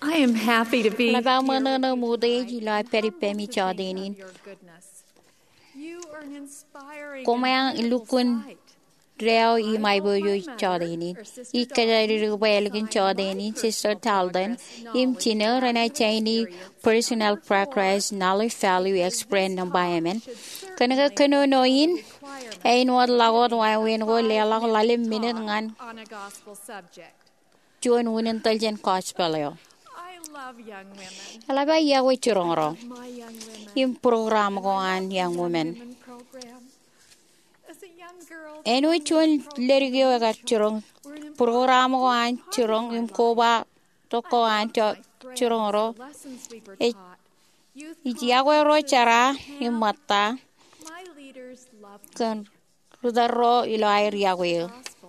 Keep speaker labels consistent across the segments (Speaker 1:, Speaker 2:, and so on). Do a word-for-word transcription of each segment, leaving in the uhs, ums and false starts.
Speaker 1: I am happy to be
Speaker 2: La ba
Speaker 1: here
Speaker 2: mana na
Speaker 1: with you
Speaker 2: mu de
Speaker 1: tonight
Speaker 2: ji
Speaker 1: and
Speaker 2: la peri
Speaker 1: humbled
Speaker 2: pemi
Speaker 1: to
Speaker 2: cha
Speaker 1: think
Speaker 2: de
Speaker 1: of
Speaker 2: nin.
Speaker 1: your goodness. You are an inspiring
Speaker 2: Ko ma
Speaker 1: and beautiful
Speaker 2: ilukun
Speaker 1: sight.
Speaker 2: reo i
Speaker 1: I
Speaker 2: mai bo
Speaker 1: hope
Speaker 2: yo
Speaker 1: my
Speaker 2: cha
Speaker 1: mother,
Speaker 2: de nin.
Speaker 1: or Sister
Speaker 2: I ka ja ri
Speaker 1: Dawn,
Speaker 2: ru
Speaker 1: will
Speaker 2: ba elgin cha
Speaker 1: sign
Speaker 2: de
Speaker 1: my
Speaker 2: nin sister
Speaker 1: personal
Speaker 2: Talden.
Speaker 1: progress,
Speaker 2: Im
Speaker 1: knowledge,
Speaker 2: chino rena
Speaker 1: value, and
Speaker 2: chaini
Speaker 1: experience
Speaker 2: personal
Speaker 1: number four,
Speaker 2: progress knowledge value
Speaker 1: because
Speaker 2: explain
Speaker 1: this
Speaker 2: na
Speaker 1: talk
Speaker 2: bayamen.
Speaker 1: should
Speaker 2: Kana ka
Speaker 1: certainly
Speaker 2: kano no
Speaker 1: fulfill
Speaker 2: in
Speaker 1: the requirement
Speaker 2: ai no
Speaker 1: of
Speaker 2: lagot
Speaker 1: giving
Speaker 2: wa
Speaker 1: a
Speaker 2: wen go le la la lim
Speaker 1: five-minute
Speaker 2: minute
Speaker 1: talk
Speaker 2: ngan
Speaker 1: on a gospel subject.
Speaker 2: chuan wunin tal jen coach paleo.
Speaker 1: I love young women.
Speaker 2: Ala ba ya we
Speaker 1: I
Speaker 2: churong ro.
Speaker 1: love my young women.
Speaker 2: Im program
Speaker 1: And
Speaker 2: ko
Speaker 1: I
Speaker 2: an
Speaker 1: love the
Speaker 2: young women.
Speaker 1: women program. As a young girl,
Speaker 2: Eno
Speaker 1: joining
Speaker 2: chuan
Speaker 1: this program
Speaker 2: lerigyo
Speaker 1: of
Speaker 2: ga
Speaker 1: your choice
Speaker 2: churong
Speaker 1: were an important
Speaker 2: program ko an
Speaker 1: part of
Speaker 2: churong
Speaker 1: my
Speaker 2: im
Speaker 1: life.
Speaker 2: ko ba to
Speaker 1: I
Speaker 2: ko an
Speaker 1: loved
Speaker 2: cho
Speaker 1: my friends,
Speaker 2: churong ro.
Speaker 1: the lessons we were
Speaker 2: E
Speaker 1: taught, youth
Speaker 2: ya we ro
Speaker 1: conferences,
Speaker 2: chara im
Speaker 1: camp.
Speaker 2: mata
Speaker 1: My leaders loved
Speaker 2: kan
Speaker 1: me.
Speaker 2: rudaro ilo ay
Speaker 1: The
Speaker 2: riya we.
Speaker 1: gospel.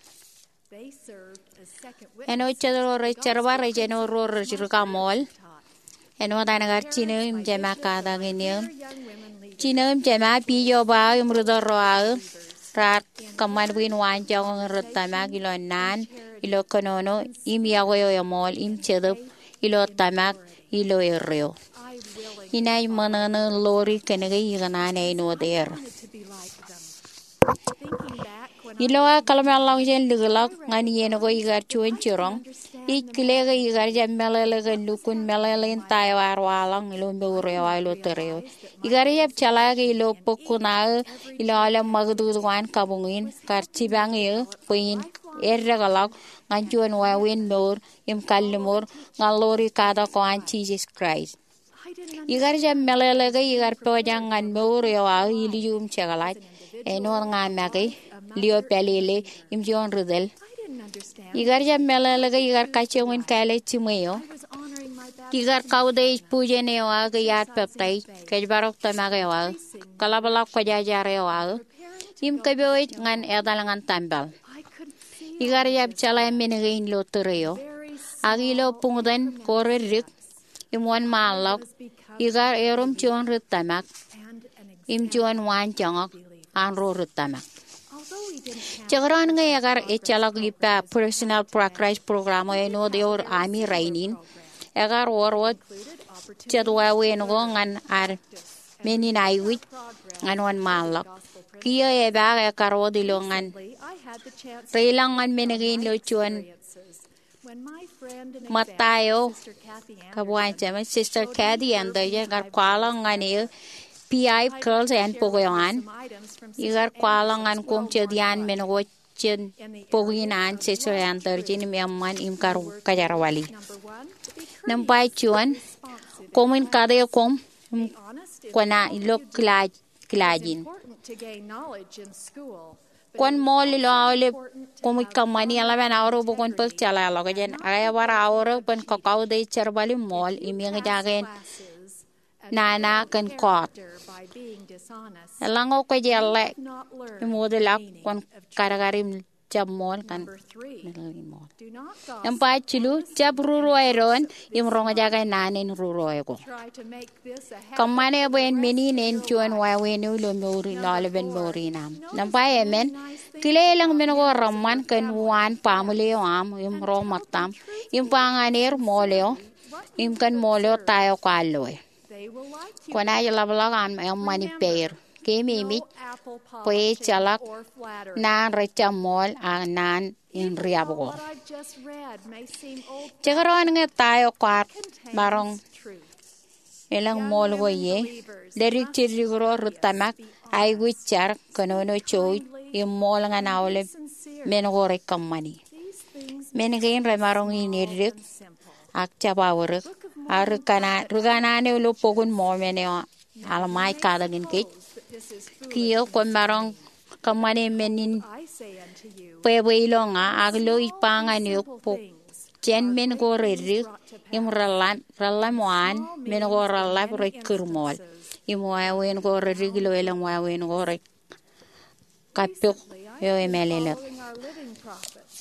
Speaker 1: They served as second
Speaker 2: Eno
Speaker 1: witnesses
Speaker 2: chadro
Speaker 1: to
Speaker 2: re
Speaker 1: the
Speaker 2: charba
Speaker 1: gospel
Speaker 2: re jeno ro
Speaker 1: principles
Speaker 2: re
Speaker 1: my
Speaker 2: jiru ka mol.
Speaker 1: parents had taught.
Speaker 2: Eno dana gar chino
Speaker 1: Parents,
Speaker 2: im
Speaker 1: my
Speaker 2: jema
Speaker 1: bishops,
Speaker 2: ka
Speaker 1: and
Speaker 2: da
Speaker 1: my
Speaker 2: genyo.
Speaker 1: dear young women leaders
Speaker 2: Chino im jema pi yo ba im rudaro a rat
Speaker 1: in
Speaker 2: kaman
Speaker 1: word,
Speaker 2: win wan jong rutama
Speaker 1: conversation,
Speaker 2: ilo nan
Speaker 1: and charity,
Speaker 2: ilo konono
Speaker 1: in
Speaker 2: im
Speaker 1: spirit,
Speaker 2: yago yo mol im
Speaker 1: in
Speaker 2: chedup
Speaker 1: faith,
Speaker 2: ilo
Speaker 1: in
Speaker 2: tamak
Speaker 1: purity.
Speaker 2: ilo erreo.
Speaker 1: I willingly
Speaker 2: Inay
Speaker 1: followed
Speaker 2: manana
Speaker 1: their
Speaker 2: lori
Speaker 1: example
Speaker 2: kanagay iganane
Speaker 1: because
Speaker 2: no
Speaker 1: I
Speaker 2: der.
Speaker 1: wanted to be like them. Thinking back when I
Speaker 2: Ilo
Speaker 1: was
Speaker 2: a
Speaker 1: a young
Speaker 2: kalamalang
Speaker 1: woman,
Speaker 2: jen lugalak
Speaker 1: I
Speaker 2: ngani yeno go igar
Speaker 1: recognized that
Speaker 2: chuen
Speaker 1: I could
Speaker 2: churong.
Speaker 1: understand the
Speaker 2: Ikilega
Speaker 1: magnitude
Speaker 2: igar jam
Speaker 1: of
Speaker 2: melalega
Speaker 1: what was
Speaker 2: lukun
Speaker 1: happening in
Speaker 2: melalain
Speaker 1: my
Speaker 2: tayo
Speaker 1: life.
Speaker 2: arwalang ilo
Speaker 1: I
Speaker 2: mbure
Speaker 1: did
Speaker 2: wa
Speaker 1: not
Speaker 2: ilo tereo.
Speaker 1: realize that my
Speaker 2: Igar yap chalaga
Speaker 1: participation
Speaker 2: ilo
Speaker 1: in each
Speaker 2: pokuna
Speaker 1: and every
Speaker 2: ilo alam
Speaker 1: church
Speaker 2: magduduan
Speaker 1: activity
Speaker 2: kabungin
Speaker 1: was helping
Speaker 2: karchibang
Speaker 1: me
Speaker 2: il
Speaker 1: develop a
Speaker 2: puin
Speaker 1: lifelong
Speaker 2: erregalak
Speaker 1: passion and
Speaker 2: nganchuan wa win
Speaker 1: commitment
Speaker 2: mor im
Speaker 1: to follow
Speaker 2: kallimor
Speaker 1: the teachings
Speaker 2: ngalori
Speaker 1: of
Speaker 2: kada ko
Speaker 1: Jesus
Speaker 2: an
Speaker 1: Christ.
Speaker 2: Jesus Christ.
Speaker 1: I didn't
Speaker 2: Igar jam
Speaker 1: understand what I
Speaker 2: melalega
Speaker 1: was being
Speaker 2: igar pojang
Speaker 1: prepared
Speaker 2: ngan
Speaker 1: for my
Speaker 2: mor yo a
Speaker 1: future life
Speaker 2: ilium
Speaker 1: as
Speaker 2: chegalai.
Speaker 1: an
Speaker 2: Eno
Speaker 1: individual,
Speaker 2: nga
Speaker 1: a
Speaker 2: magi
Speaker 1: wife, a
Speaker 2: lio
Speaker 1: mother, and a
Speaker 2: pelele
Speaker 1: leader.
Speaker 2: im jon rudel.
Speaker 1: I didn't understand
Speaker 2: Igar
Speaker 1: that
Speaker 2: jam
Speaker 1: because I
Speaker 2: melalega
Speaker 1: could
Speaker 2: igar
Speaker 1: choose to
Speaker 2: kachewin
Speaker 1: love,
Speaker 2: kale chimeyo.
Speaker 1: I was honoring my
Speaker 2: Igar
Speaker 1: baptismal
Speaker 2: kaude
Speaker 1: covenant,
Speaker 2: pujene wa ga yat
Speaker 1: exercising
Speaker 2: paptai
Speaker 1: faith,
Speaker 2: kaj barok tamaga wa
Speaker 1: increasing my
Speaker 2: kalabalak ko
Speaker 1: virtue,
Speaker 2: jajare wa
Speaker 1: and preparing to
Speaker 2: im
Speaker 1: go to
Speaker 2: kabe
Speaker 1: the
Speaker 2: ngan
Speaker 1: temple.
Speaker 2: edalangan tambal.
Speaker 1: I could feel
Speaker 2: Igar
Speaker 1: I
Speaker 2: yab
Speaker 1: just
Speaker 2: chala
Speaker 1: led
Speaker 2: menegin lo tereo.
Speaker 1: very
Speaker 2: Agilo
Speaker 1: small
Speaker 2: pungdan
Speaker 1: incremental
Speaker 2: kore rik
Speaker 1: steps.
Speaker 2: imwan
Speaker 1: I
Speaker 2: malak
Speaker 1: was becoming
Speaker 2: igar
Speaker 1: a
Speaker 2: erum chon
Speaker 1: believer
Speaker 2: ritamak
Speaker 1: and an
Speaker 2: im chon
Speaker 1: example
Speaker 2: wan
Speaker 1: of
Speaker 2: chongok
Speaker 1: believers.
Speaker 2: anro ritamak.
Speaker 1: Although we didn't have
Speaker 2: Chagran nga
Speaker 1: personal
Speaker 2: yagar
Speaker 1: progress
Speaker 2: echalak lipa
Speaker 1: programs we
Speaker 2: personal
Speaker 1: have today,
Speaker 2: progress program
Speaker 1: we
Speaker 2: o
Speaker 1: did
Speaker 2: no
Speaker 1: have
Speaker 2: de
Speaker 1: a
Speaker 2: or
Speaker 1: very
Speaker 2: ami
Speaker 1: similar
Speaker 2: rainin
Speaker 1: program.
Speaker 2: agar
Speaker 1: It
Speaker 2: warwat
Speaker 1: included opportunities
Speaker 2: chadwa
Speaker 1: to
Speaker 2: wen go
Speaker 1: learn,
Speaker 2: ngan ar
Speaker 1: practice, and
Speaker 2: menin
Speaker 1: refine our
Speaker 2: aiwit
Speaker 1: progress
Speaker 2: ngan wan
Speaker 1: in living
Speaker 2: malak
Speaker 1: gospel
Speaker 2: kiyo
Speaker 1: principles.
Speaker 2: e ba e karo dilongan
Speaker 1: Recently, I had the chance to
Speaker 2: reilangan
Speaker 1: reflect on
Speaker 2: menegin
Speaker 1: my
Speaker 2: lo chuan
Speaker 1: experiences when my friend and
Speaker 2: matayo
Speaker 1: example, Sister Kathy
Speaker 2: kabuan
Speaker 1: Anderson,
Speaker 2: chama sister
Speaker 1: showed me
Speaker 2: Caddy
Speaker 1: her
Speaker 2: and the gar
Speaker 1: Beehive
Speaker 2: kwalang
Speaker 1: Girls
Speaker 2: ngan e
Speaker 1: handbook.
Speaker 2: P I
Speaker 1: I'd
Speaker 2: girls
Speaker 1: like to
Speaker 2: and
Speaker 1: share with you
Speaker 2: pogoyan
Speaker 1: some items from
Speaker 2: igar
Speaker 1: Sister
Speaker 2: kwalang ngan
Speaker 1: Anderson's
Speaker 2: kum
Speaker 1: well-worn
Speaker 2: chedian
Speaker 1: book.
Speaker 2: menego chen
Speaker 1: In the area
Speaker 2: poginan
Speaker 1: of
Speaker 2: sister
Speaker 1: love
Speaker 2: and terjin
Speaker 1: truths,
Speaker 2: miamman im
Speaker 1: we
Speaker 2: kar
Speaker 1: were told,
Speaker 2: kajarawali
Speaker 1: number one, to be
Speaker 2: nampai
Speaker 1: courteous
Speaker 2: chuan
Speaker 1: and responsive in
Speaker 2: komin kade
Speaker 1: class,
Speaker 2: kom
Speaker 1: be honest in
Speaker 2: kwana
Speaker 1: all
Speaker 2: ilok
Speaker 1: you do.
Speaker 2: klaj
Speaker 1: It is
Speaker 2: klajin
Speaker 1: important to gain knowledge in school, but
Speaker 2: kon
Speaker 1: it is
Speaker 2: mol lo
Speaker 1: also
Speaker 2: ale
Speaker 1: important to
Speaker 2: komit
Speaker 1: have
Speaker 2: kamani ala ben
Speaker 1: conduct
Speaker 2: awro
Speaker 1: and
Speaker 2: bukon pek
Speaker 1: integrity
Speaker 2: chala lo
Speaker 1: and
Speaker 2: gajen
Speaker 1: not
Speaker 2: aya
Speaker 1: be
Speaker 2: war
Speaker 1: guilty
Speaker 2: awro
Speaker 1: of
Speaker 2: pen
Speaker 1: cheating.
Speaker 2: kakau de cherbali mol
Speaker 1: If you
Speaker 2: iming
Speaker 1: pass
Speaker 2: jagen
Speaker 1: classes and
Speaker 2: nana
Speaker 1: fail
Speaker 2: kan kot
Speaker 1: character by being dishonest,
Speaker 2: elango ko
Speaker 1: you
Speaker 2: jelle
Speaker 1: have not learned
Speaker 2: imode
Speaker 1: the
Speaker 2: lap
Speaker 1: meaning
Speaker 2: kon
Speaker 1: of truth.
Speaker 2: karagarim jamol kan
Speaker 1: Number three,
Speaker 2: mol
Speaker 1: do not gossip
Speaker 2: nampai
Speaker 1: or
Speaker 2: chulu
Speaker 1: listen
Speaker 2: jab
Speaker 1: to
Speaker 2: ruro
Speaker 1: any
Speaker 2: eron
Speaker 1: gossip.
Speaker 2: im
Speaker 1: This
Speaker 2: ronga
Speaker 1: might
Speaker 2: jagen nanin ruro ego
Speaker 1: try to make this a habit
Speaker 2: kamane
Speaker 1: for the
Speaker 2: ben
Speaker 1: rest
Speaker 2: meni
Speaker 1: of
Speaker 2: nen
Speaker 1: your
Speaker 2: chuan wa
Speaker 1: life.
Speaker 2: wenu lo mori
Speaker 1: Number
Speaker 2: lale ben
Speaker 1: four,
Speaker 2: mori nam
Speaker 1: notice
Speaker 2: nampai
Speaker 1: the
Speaker 2: emen
Speaker 1: many nice things
Speaker 2: kilelang
Speaker 1: about
Speaker 2: men go
Speaker 1: members of
Speaker 2: ramman
Speaker 1: your
Speaker 2: kan
Speaker 1: family
Speaker 2: wan
Speaker 1: and
Speaker 2: pamule
Speaker 1: friends,
Speaker 2: am im
Speaker 1: and
Speaker 2: ro
Speaker 1: tell
Speaker 2: matam
Speaker 1: them
Speaker 2: im
Speaker 1: truthfully
Speaker 2: panganer
Speaker 1: and
Speaker 2: moleo
Speaker 1: sincerely what you
Speaker 2: im
Speaker 1: have
Speaker 2: kan moleo
Speaker 1: observed.
Speaker 2: tayo kalloy
Speaker 1: They will like you
Speaker 2: kona
Speaker 1: better.
Speaker 2: yala balagan am mani pair
Speaker 1: Remember,
Speaker 2: kemi mi
Speaker 1: no apple
Speaker 2: poe
Speaker 1: polishing
Speaker 2: chalak
Speaker 1: or flattery.
Speaker 2: nan recha mol anan in
Speaker 1: Even
Speaker 2: riabo
Speaker 1: though what I've just read may seem
Speaker 2: chagaron nga
Speaker 1: old-fashioned,
Speaker 2: tayo
Speaker 1: it
Speaker 2: kwat barong
Speaker 1: contains truth.
Speaker 2: elang
Speaker 1: Young
Speaker 2: mol go
Speaker 1: women
Speaker 2: ye
Speaker 1: believers
Speaker 2: derik
Speaker 1: must
Speaker 2: chirigro
Speaker 1: be courteous,
Speaker 2: rutamak
Speaker 1: be
Speaker 2: ay
Speaker 1: honest,
Speaker 2: wichar kanono
Speaker 1: speak
Speaker 2: choy
Speaker 1: kindly,
Speaker 2: im mol nga
Speaker 1: and
Speaker 2: nawle
Speaker 1: be sincere.
Speaker 2: men go rekamani
Speaker 1: These things
Speaker 2: men
Speaker 1: may
Speaker 2: gain
Speaker 1: seem
Speaker 2: remarong
Speaker 1: small
Speaker 2: inirik
Speaker 1: and simple.
Speaker 2: ak chabawrek
Speaker 1: The Book of
Speaker 2: ar
Speaker 1: Mormon
Speaker 2: kana
Speaker 1: prophet
Speaker 2: rugana ne
Speaker 1: Haggai
Speaker 2: lo pogun
Speaker 1: teaches,
Speaker 2: mo meneo
Speaker 1: now
Speaker 2: alamay
Speaker 1: you may
Speaker 2: kada gin kit
Speaker 1: suppose that this is
Speaker 2: kiyo ko
Speaker 1: foolishness to
Speaker 2: marong
Speaker 1: me,
Speaker 2: kamane
Speaker 1: but
Speaker 2: menin
Speaker 1: behold, I say unto you,
Speaker 2: pwebo ilonga
Speaker 1: that
Speaker 2: aglo
Speaker 1: small
Speaker 2: ipangan
Speaker 1: and
Speaker 2: yo
Speaker 1: simple
Speaker 2: po
Speaker 1: things
Speaker 2: chen
Speaker 1: are
Speaker 2: men
Speaker 1: great
Speaker 2: go
Speaker 1: things
Speaker 2: rerik
Speaker 1: brought to
Speaker 2: im
Speaker 1: pass.
Speaker 2: ralam ralamuan
Speaker 1: Small
Speaker 2: men go
Speaker 1: means in
Speaker 2: ralap
Speaker 1: many
Speaker 2: rek kurmol
Speaker 1: instances
Speaker 2: im wa wen go rerik lo elang wa wen go rek kapyo
Speaker 1: Recently, I
Speaker 2: yo
Speaker 1: have been
Speaker 2: emelele
Speaker 1: following our living prophets,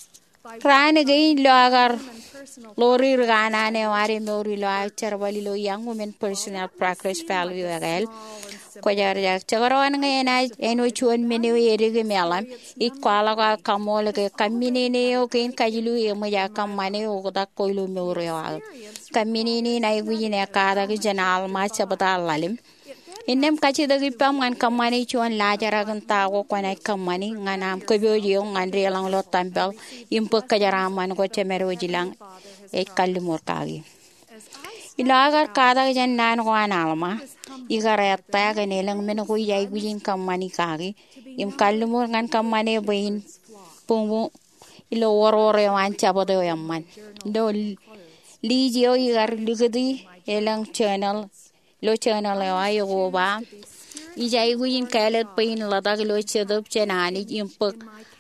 Speaker 2: Rani gay lo agar
Speaker 1: and personal
Speaker 2: lori rana ne wari mori lo a charbali lo young women personal practice value agal. Kojar jak chagaran ngay na eno chuan menu erige melam ikwala ka kamol ke kamini ne o kin kajilu e mo ya kamane o da koilu mori wa kamini ni na iguji ne ka da janal ma chabata lalim inem kachi da gipam ngan kamani chuan la jaragan ta ko kwanai kamani nganam ko boji ngan relang lo tampel impo kajaraman ko chemero jilang e kallimor kagi ilagar kada jan nan ko analma igara ta ga nelang men ko yai gujin kamani kagi im kallimor ngan kamani bain pungu ilo worore wan chabodo yamman do lijio igar ligadi elang channel lo channel ay go ba ijai gujin kalet pain ladag lo chedup chenani impok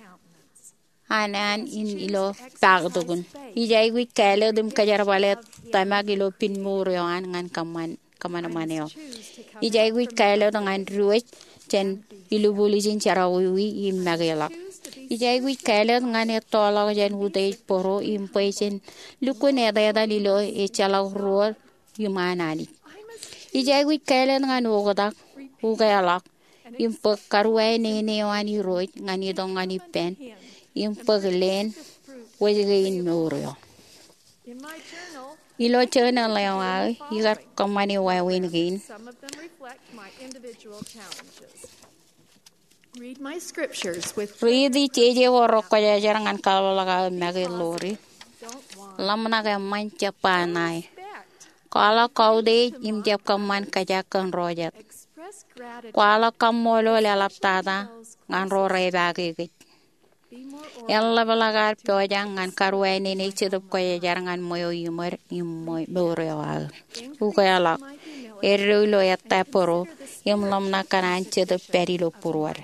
Speaker 2: anan in ilo pagdogun ijai gu kalet dum kajar balet tamag ilo pinmur yan ngan kaman kamana maneo ijai gu kalet ngan ruwet chen ilu bulijin charawi im magela ijai gu kalet ngan etola jan udai poro impechen lukune da lilo e chala ruor yumanani ijai gu kalet ngan ogodak ugayalak impok karwai ne ne wani roit ngani dong ngani pen impok len wajgain morio
Speaker 1: in my journal.
Speaker 2: ilo channel lewa igar kamani wa win gain
Speaker 1: Some of them reflect my individual challenges. Read my scriptures with
Speaker 2: ridi cheje woro ko jarangan kalwala magi lori
Speaker 1: don't want
Speaker 2: lamna ga mancha panai
Speaker 1: respect.
Speaker 2: kala kaude im jap kaman kajakan rojat
Speaker 1: Express gratitude.
Speaker 2: kwala kamolo le laptada ngan ro re bagi
Speaker 1: Be more
Speaker 2: yalla balagar pojang ngan karwai ne ne chedup ko jarangan moyo yumar im moyo wa ugayala erlo yatta poro yum lamna kanan chedup perilo purwar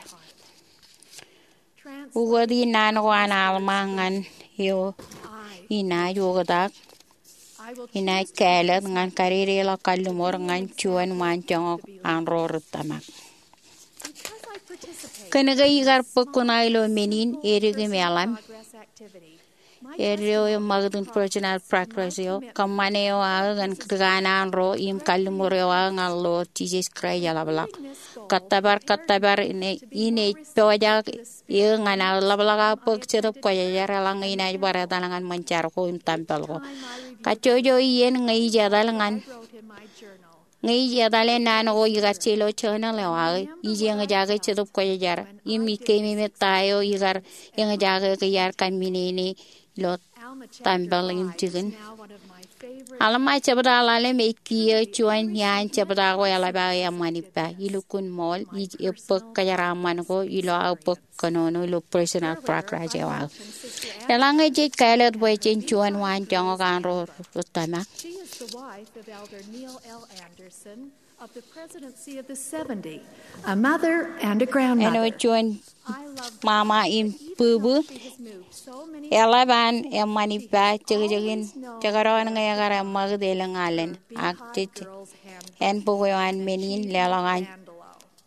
Speaker 2: ugodi nan wana almangan yo
Speaker 1: I,
Speaker 2: ina yogadak
Speaker 1: I will
Speaker 2: ina kalat ngan karire la kallumor ngan chuan man chong an ror tamak
Speaker 1: because I participate
Speaker 2: kanaga igar pokuna ilo menin erige melam
Speaker 1: in progress activity. My
Speaker 2: eryo magdun personal practice yo kamane yo agan krana ro im kallumor yo ngal lo jesus christ yala balak katabar katabar ine ine pewaja ye ngana labalaga pok cherup ko yara lang ina bara dalangan mancar ko im tampal ko kacojo yen ngai jadal ngan
Speaker 1: wrote in my journal.
Speaker 2: ngai jadale nan o igar chelo chona le wa ije nga jaga cherup ko yara imi kemi me tayo igar yang jaga ke yar kaminini lo
Speaker 1: Alma chapter
Speaker 2: tampal im
Speaker 1: five is
Speaker 2: chicken
Speaker 1: now one of my favorite.
Speaker 2: alama chabda alale me kiye chuan yan chabda ko yala ba ya manipa ilukun mol i epok kayara man ko ilo apok kanono lo personal practice wa yalanga je kalet boy chen chuan wan chong kan ro tama
Speaker 1: She is the wife of Elder Neil L. Anderson of the presidency of the seventy, a mother and a
Speaker 2: eno
Speaker 1: grandmother.
Speaker 2: chuan
Speaker 1: I love
Speaker 2: mama im pubu
Speaker 1: she has moved so many
Speaker 2: yala ban ya manipa chegin chagaron nga yagara magdelang alen ak chich
Speaker 1: girls hand
Speaker 2: en pugo an menin lelangan
Speaker 1: Vandalo.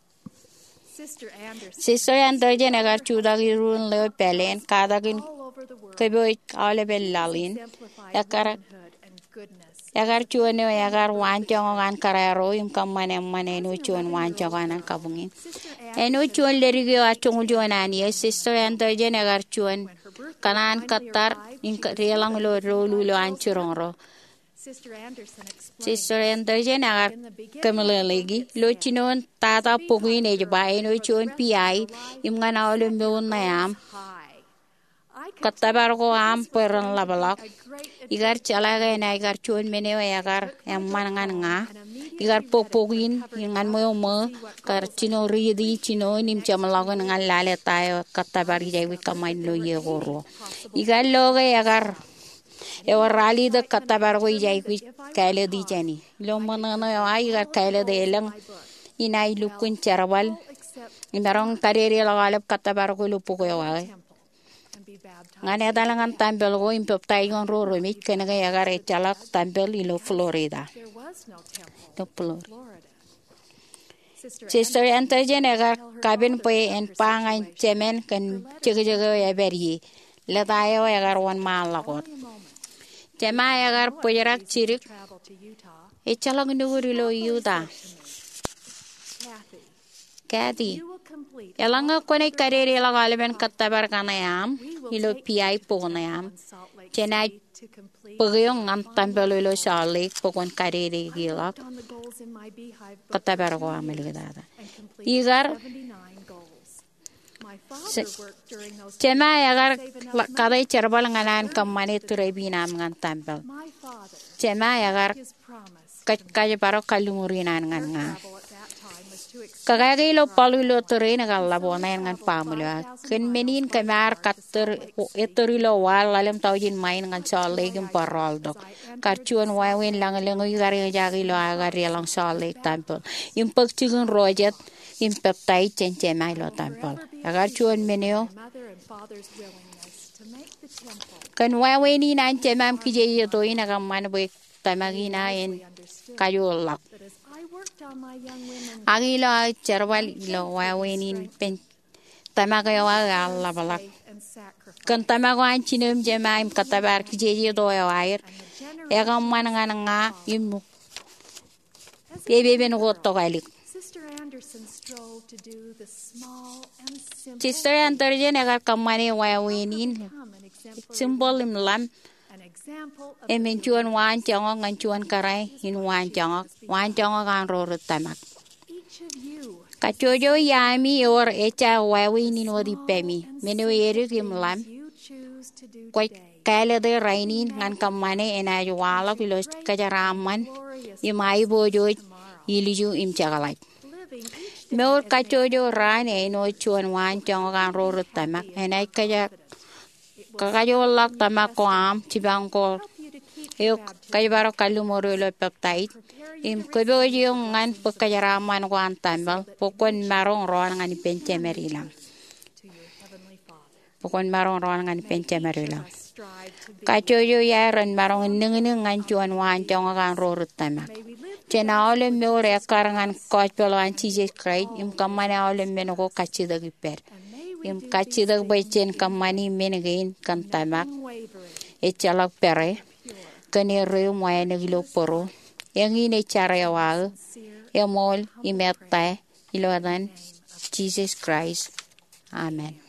Speaker 1: Sister Anderson
Speaker 2: sister and dojen agar chudagi run le pelen kadagin
Speaker 1: all over the world
Speaker 2: keboy ale belalin
Speaker 1: exemplified
Speaker 2: yakar
Speaker 1: womanhood and goodness.
Speaker 2: yagar chuone yagar wanchong an kararo im kamane mane no chuon wanchong an kabungin eno chuon lerige achong juanan ye sister and dojen agar chuon kanan katar in relang lo rolu lo anchurong ro
Speaker 1: Sister Anderson explained
Speaker 2: sister and dojen agar kamele legi lo chinon tata pugin e ba eno chuon pi im ngana ole meun na yam
Speaker 1: high. I could
Speaker 2: katabar ko am peron labalak
Speaker 1: a great
Speaker 2: igar chalaga na igar chuon meneo yagar emman ngan nga igar popogin ngan mo mo kar chino ridi chino nim chamalagon ngan lale tayo katabar jai wi kamai lo ye goro igar loga yagar e warali de katabar ko jai wi kale di chani lo mana no ai igar kale de lang inai lukun charwal
Speaker 1: except
Speaker 2: imarong karere la galap katabar ko lupo ko yawa
Speaker 1: temple and be baptized.
Speaker 2: ngane dalangan tampel go impop taigon ro ro mi kenaga yagare chalak tampel ilo Florida
Speaker 1: There was no temple
Speaker 2: to Florida
Speaker 1: Florida. Sister
Speaker 2: sister enter jenagar kabin pe en pangan chemen kan chege chege ya beri le tayo agar wan malagot tema agar pujerak chirik e chalong nugurilo yuda Kathy Elanga kone karere la galiben kattabar kanayam ilo piai ponayam chena pagayong antambelo ilo shalik pokon karere gilak kattabar ko ameligada igar chema agar kadai charbal nganan kamane turebinam ngantambel chema agar kaj baro kalumurinan nganga Kagagilo palulo terena galla bona ngan pamula ken menin kamar katter etorilo wal alam taujin main ngan sale gem paraldo karchuan wawen lang lang gari jagilo agar lang sale tampol impak chigun rojet impep tai cence mai lo tampol agar chuan meneo kan wawen ni nan cemam kije to ina gam man boy tamagina en kayolak Agilo charwal ilo wawenin pen tamagayo agala balak kan tamago anchinem jemaim katabar kijeje do air ega mananga nga imu bebe no to galik Sister Antarjen agar kamane wawenin symbol imlam Emen chuan wan chong ngan chuan karai in wan chong wan chong kan ro tamak Kachojo yami or echa wawi ni no di pemi menu eri kim lam kwai kale de rainin ngan kamane ena wala pilos kajaraman imai bojo iliju im chagalai Meur kachojo ran e no chuan wan chong kan ro tamak enai kaja Kakayo lak tamak ko am chibang ko eu kay baro kalumoro lo peptide im kebo yung ngan pagkayaraman ko ang tambal pokon marong roan ngan penchemeri lang pokon marong roan ngan penchemeri lang kachoyo yaran marong ningning ngan chuan wan chong kan rorut tamak chena ole meore karangan kochpelo an chije krai im kamana ole menoko kachida giper Im kachidag bachen kamani menegain kan tamak e chalak pere kani reu moya nagilo poro yang ini cara yawal emol imeta ilodan Jesus Christ amen